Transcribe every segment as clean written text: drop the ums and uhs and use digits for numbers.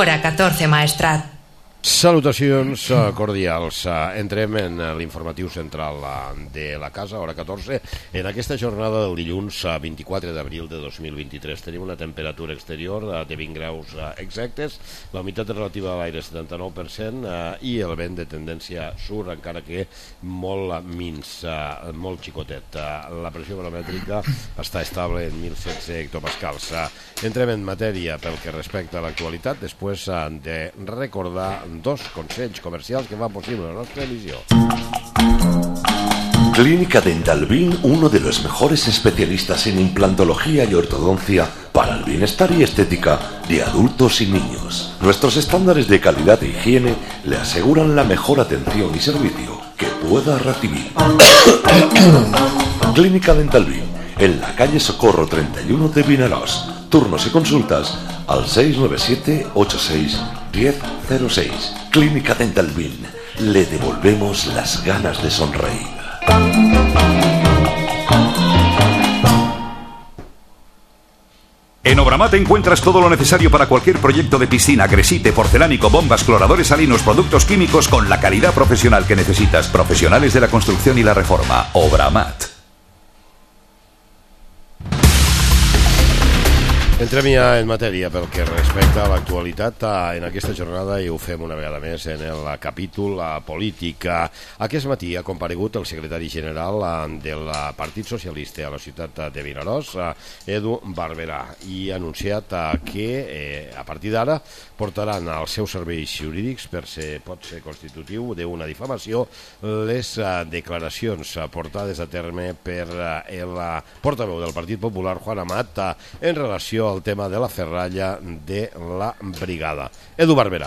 Hora 14, Maestrat. Salutacions cordials. Entrem en l'informatiu central de la casa, hora 14, en aquesta jornada del dilluns 24 d'abril de 2023. Tenim una temperatura exterior de 20 graus exactes, la humitat relativa a l'aire 79% i el vent de tendència sur, encara que molt minç, molt xicotet. La pressió baromètrica està estable en 1.016 hectopascals. Entrem en matèria pel que respecta a l'actualitat, després de recordar dos consells comercials que fan possible la nostra emissió. Clínica Dental Bin, uno de los mejores especialistas en implantología y ortodoncia para el bienestar y estética de adultos y niños. Nuestros estándares de calidad e higiene le aseguran la mejor atención y servicio que pueda recibir. Clínica Dental Bin, en la calle Socorro 31 de Vinaròs. Turnos y consultas al 697-86-1006. Clínica Dental Bin. Le devolvemos las ganas de sonreír. En Obramat encuentras todo lo necesario para cualquier proyecto de piscina, gresite, porcelánico, bombas, cloradores salinos, productos químicos con la calidad profesional que necesitas. Profesionales de la construcción y la reforma. Obramat. Entrem ja en matèria pel que respecta a l'actualitat en aquesta jornada, i ho fem una vegada més en el capítol polític. Aquest matí ha comparegut el secretari general del Partit Socialista a la ciutat de Vinaròs, Edu Barberà, i ha anunciat que a partir d'ara portaran als seus serveis jurídics, per ser pot ser constitutiu d'una difamació, les declaracions portades a terme per el portaveu del Partit Popular, Juan Amat, en relació al tema de la ferralla de la brigada. Edu Barberà.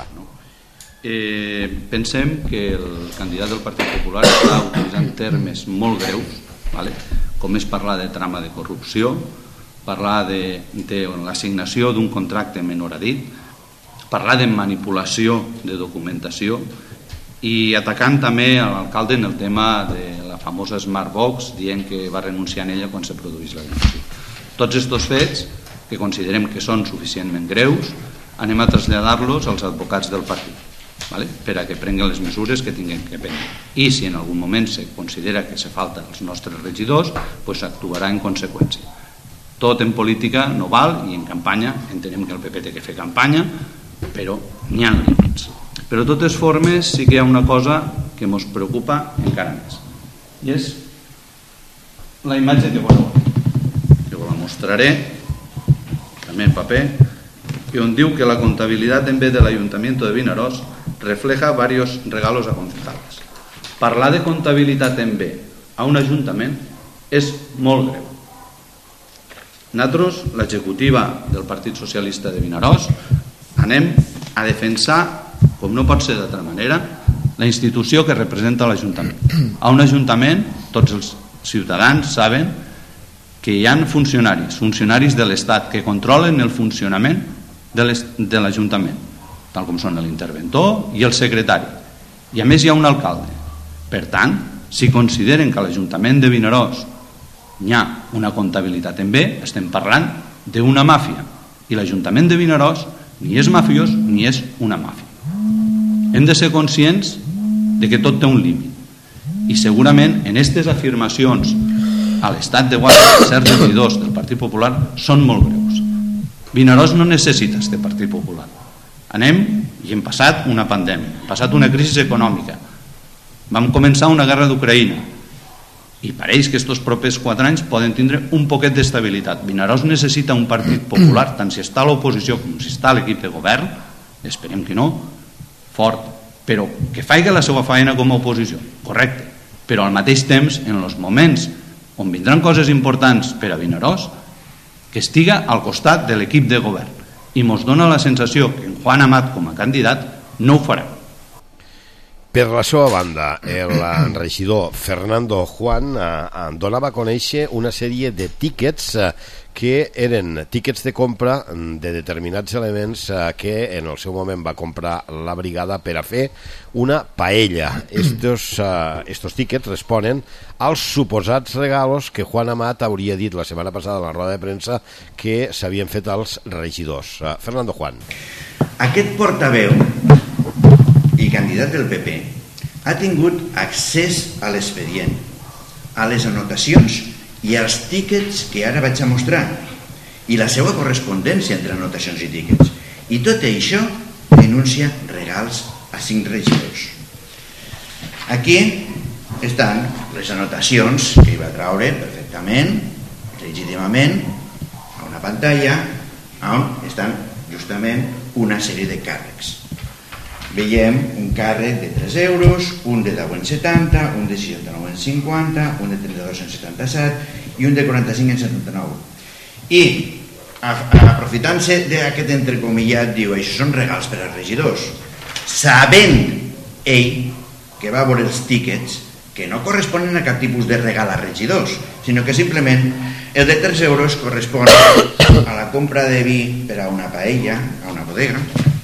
Pensem que el candidat del Partit Popular està utilitzant termes molt greus, com és parlar de trama de corrupció, parlar de l'assignació d'un contracte menor a dit, parlar de manipulació de documentació i atacant també a l'alcalde en el tema de la famosa Smartbox, dient que va renunciar en ella quan se produís la denúncia. Tots aquests fets, que considerem que són suficientment greus, anem a traslladar-los als advocats del partit, per a que prenguen les mesures que tinguin que prendre. I si en algun moment se considera que se falta als nostres regidors, s'actuarà en conseqüència. Tot en política no val, i en campanya entenem que el PP té que fer campanya, però n'hi ha límits. Però de totes formes sí que hi ha una cosa que ens preocupa encara més, i és la imatge que veureu aquí. Jo la mostraré en papel, y on diu que la contabilidad en vez del Ayuntamiento de Vinaròs refleja varios regalos a concejales. Parlar de contabilitat en B a un ajuntament és molt greu. Nosaltres, l'executiva del Partit Socialista de Vinaròs, anem a defensar, com no pot ser d'altra manera, la institució que representa l'Ajuntament. A un ajuntament, tots els ciutadans saben que hi ha funcionaris de l'Estat que controlen el funcionament de l'Ajuntament, tal com són l'interventor i el secretari. I a més hi ha un alcalde. Per tant, si consideren que a l'Ajuntament de Vinaròs hi ha una comptabilitat en B, estem parlant d'una màfia. I l'Ajuntament de Vinaròs ni és mafiós ni és una màfia. Hem de ser conscients de que tot té un límit. I segurament en aquestes afirmacions a l'estat de guàrdia de certs regidors del Partit Popular són molt greus. Vinaròs no necessita este Partit Popular. Anem i hem passat una pandèmia, hem passat una crisi econòmica, vam començar una guerra d'Ucraïna i pareix que aquests propers 4 anys poden tindre un poquet d'estabilitat. Vinaròs necessita un Partit Popular, tant si està a l'oposició com si està a l'equip de govern, esperem que no, fort, però que faci la seva feina com a oposició, correcte, però al mateix temps, en els moments on vindran coses importants per a Vinaròs, que estiga al costat de l'equip de govern. I ens dona la sensació que en Juan Amat, com a candidat, no ho farà. Per la seva banda, el regidor Fernando Juan donava a conèixer una sèrie de tíquets que eren tíquets de compra de determinats elements que en el seu moment va comprar la brigada per a fer una paella. Estos tíquets responen als suposats regalos que Juan Amat hauria dit la setmana passada a la roda de premsa que s'havien fet als regidors. Fernando Juan. Aquest portaveu i candidat del PP ha tingut accés a l'expedient, a les anotacions i als tíquets que ara vaig a mostrar i la seva correspondència entre anotacions i tíquets. I tot això denuncia regals a 5 regidors. Aquí estan les anotacions que hi va traure perfectament, legítimament, a una pantalla on estan justament una sèrie de càrrecs. Veiem un càrrec de 3 euros, un de 10,70, un de 69,50, un de 32,77 i un de 45,79. I aprofitant-se d'aquest entrecomillat, diu, això són regals per als regidors, sabent ell que va veure els tíquets que no corresponen a cap tipus de regal a regidors, sinó que simplement el de 3 euros correspon a la compra de vi per a una paella, a una bodega,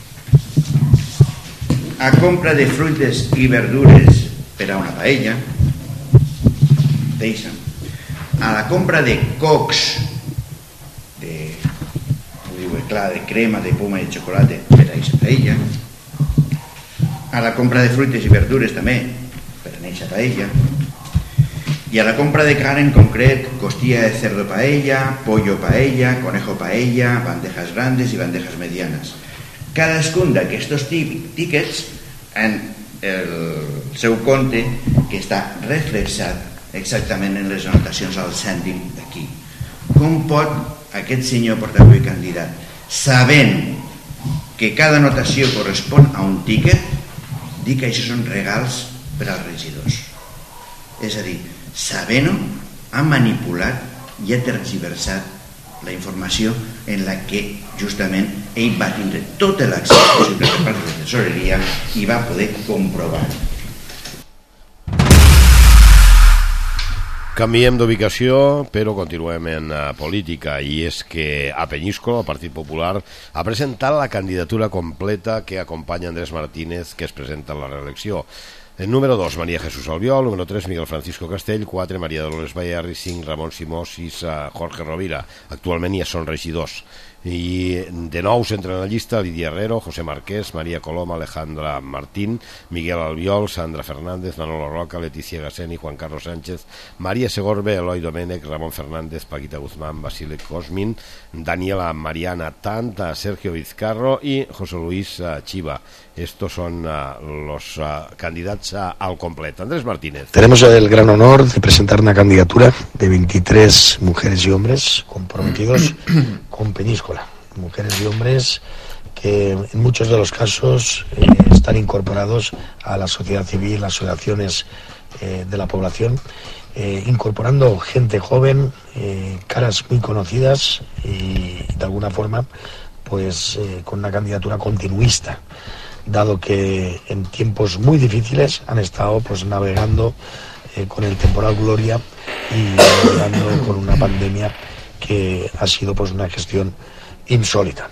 a compra de fruites i verdures per a una paella, a la compra de cocs, de crema, de poma i de xocolata per a aquesta paella, a la compra de fruites i verdures també per a aquesta paella, i a la compra de carn en concret, costilla de cerdo paella, pollo paella, conejo paella, bandejas grandes i bandejas medianas. Cadascun d'aquests tíquets en el seu compte, que està reflexat exactament en les anotacions al cèntim d'aquí. Com pot aquest senyor portaveu i candidat, sabent que cada anotació correspon a un tíquet, dir que això són regals per als regidors? És a dir, sabent-ho, ha manipulat i ha tergiversat la informació en la que justament ell va tindre tot l'accés possible per part de la tesoreria i va poder comprovar. Canviem d'ubicació, però continuem en política, i és que a Peñíscola el Partit Popular ha presentat la candidatura completa que acompanya Andrés Martínez, que es presenta a la reelecció. El número 2, María Jesús Albiol; número 3, Miguel Francisco Castell; 4, María Dolores Bayarri; 5, Ramon Simó; 6, Jorge Rovira. Actualment ja són regidors. I de nous entren a la llista Lidia Herrero, José Marqués, María Coloma, Alejandra Martín, Miguel Albiol, Sandra Fernández, Manolo Roca, Leticia Gasseni, Juan Carlos Sánchez, María Segorbe, Eloi Domènech, Ramon Fernández, Paquita Guzmán, Basile Cosmin, Daniela Mariana Tant, Sergio Vizcarro y José Luis Chiva. Estos son los candidatos al completo. Andrés Martínez. Tenemos el gran honor de presentar una candidatura de 23 mujeres y hombres comprometidos con Peñíscola. Mujeres y hombres que en muchos de los casos están incorporados a la sociedad civil, asociaciones de la población, incorporando gente joven, caras muy conocidas y de alguna forma pues con una candidatura continuista, dado que en tiempos muy difíciles han estado pues navegando con el temporal Gloria y navegando con una pandemia que ha sido pues una gestión insólita.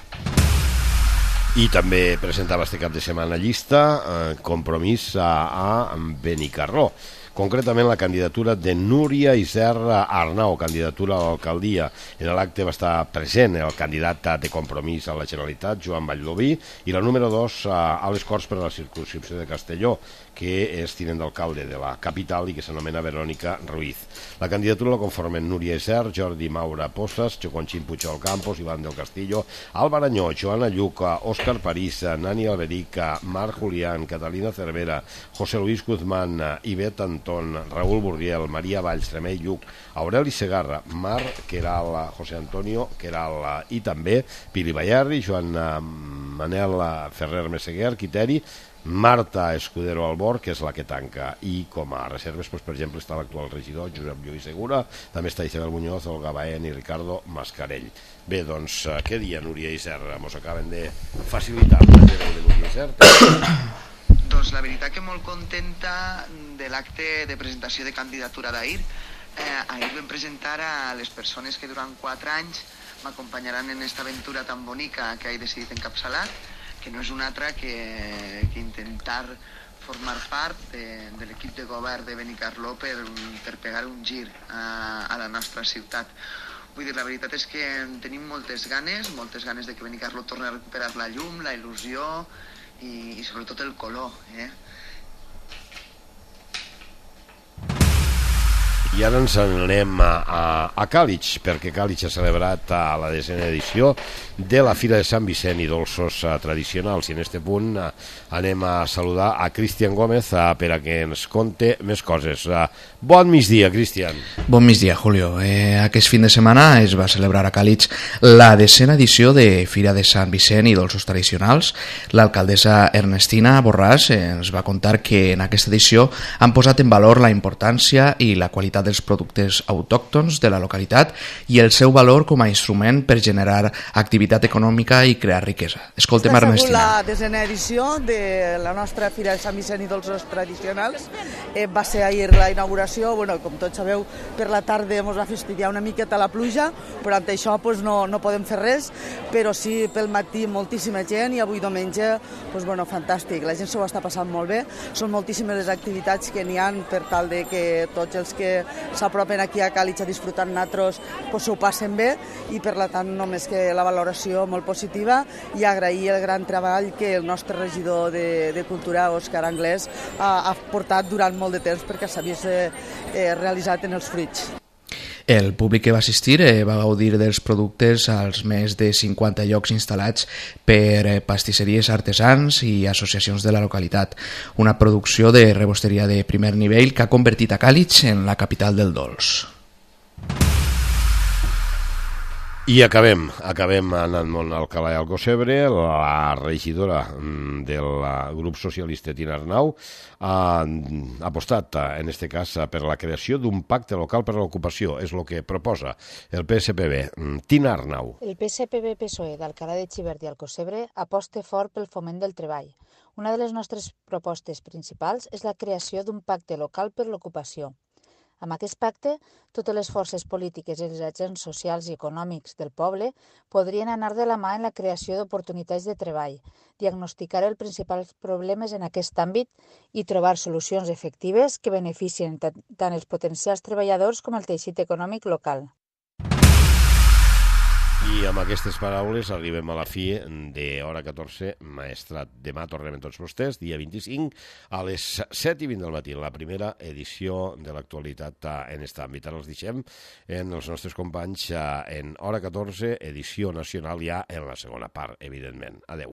I també presentava este cap de setmana llista Compromís a Benicarló. Concretament la candidatura de Núria Isern Arnau, candidatura a l'alcaldia. En l'acte va estar present el candidat de Compromís a la Generalitat, Joan Valldoví, i la número 2 a les Corts per a la circumscripció de Castelló, que és tinent d'alcalde de la capital i que s'anomena Verònica Ruiz. La candidatura la conformen Núria Isern, Jordi Maura Posas, Choconchín Puigol Campos, Iván del Castillo, Alba Aranyó, Joana Lluca, Òscar París, Nani Alberica, Marc Julián, Catalina Cervera, José Luis Guzmán, Ivet Antón, Raúl Burriel, Maria Valls, Remei Lluc, Aureli Segarra, Marc Queral, José Antonio Queral i també Pili Bayarri, Joan Manel Ferrer Meseguer, Quiteri, Marta Escudero Albor, que és la que tanca, i com a reserves, per exemple, està l'actual regidor Josep Lluís Segura, també està Isabel Muñoz, Olga Baén i Ricardo Mascarell. Bé, doncs, què dia Núria Isern? Mos acaben de facilitar la de Núria Isern. Doncs la veritat que molt contenta de l'acte de presentació de candidatura d'ahir. Ahir vam presentar a les persones que durant 4 anys m'acompanyaran en esta aventura tan bonica que he decidit encapçalar, que no és una altra que intentar formar part de l'equip de govern de Benicarló per pegar un gir a la nostra ciutat. Vull dir, la veritat és que tenim moltes ganes de que Benicarló torni a recuperar la llum, la il·lusió i sobretot el color, I ara ens anem a Càlig, perquè Càlig ha celebrat la 10ª edició de la Fira de Sant Vicent i dolços tradicionals. I en aquest punt anem a saludar a Cristian Gómez per a que ens conte més coses. Bon migdia, Cristian. Bon migdia, Julio. Aquest fin de setmana es va celebrar a Càlig la 10ª edició de Fira de Sant Vicent i dolços tradicionals. L'alcaldessa Ernestina Borràs ens va contar que en aquesta edició han posat en valor la importància i la qualitat dels productes autòctons de la localitat i el seu valor com a instrument per generar activitat econòmica i crear riquesa. Escoltem Ernestina. La 10ª edició de la nostra Fira de Sant Vicent i dolços tradicionals. Va ser ahir la inauguració, com tots sabeu, per la tarda ens va fastidiar una miqueta la pluja, però ante això no podem fer res, però sí pel matí moltíssima gent i avui diumenge fantàstic, la gent s'ho està passant molt bé, són moltíssimes les activitats que n'hi ha per tal de que tots els que s'apropen aquí a Càlig a disfrutar natros s'ho passen bé i per tant només que la valoració molt positiva i agrair el gran treball que el nostre regidor de Cultura, Òscar Anglès, ha portat durant molt de temps perquè s'ha vist realitzat en els fruits. El públic que va assistir va gaudir dels productes als més de 50 llocs instal·lats per pastisseries artesans i associacions de la localitat. Una producció de rebosteria de primer nivell que ha convertit a Càlig en la capital del dolç. I acabem anant molt al Alcalà i al Gossebre. La regidora del grup socialista Tina Arnau ha apostat, en aquest cas, per la creació d'un pacte local per a l'ocupació. És el que proposa el PSPB. Tina Arnau. El PSPB-PSOE d'Alcalà de Xivert i Alcossebre aposta fort pel foment del treball. Una de les nostres propostes principals és la creació d'un pacte local per l'ocupació. Amb aquest pacte, totes les forces polítiques i els agents socials i econòmics del poble podrien anar de la mà en la creació d'oportunitats de treball, diagnosticar els principals problemes en aquest àmbit i trobar solucions efectives que beneficien tant els potencials treballadors com el teixit econòmic local. I amb aquestes paraules arribem a la fi d'Hora 14, Maestrat. Demà tornem tots vostès, dia 25, a les 7:20 del matí, la primera edició de l'actualitat en aquest àmbit. Ara els deixem en els nostres companys en Hora 14, edició nacional ja en la segona part, evidentment. Adeu.